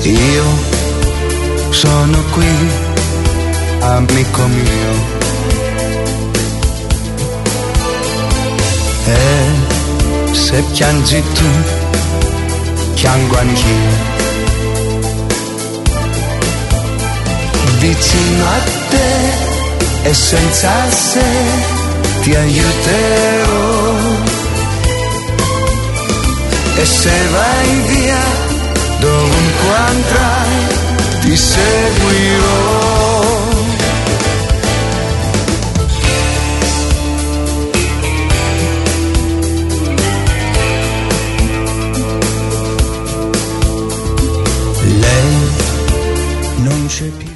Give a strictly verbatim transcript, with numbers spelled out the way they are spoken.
Io sono qui, amico mio, e se piangi tu, piango anch'io. Vicino a te e senza se ti aiuterò, e se vai via dovunque andrai ti seguirò. Lei non c'è più.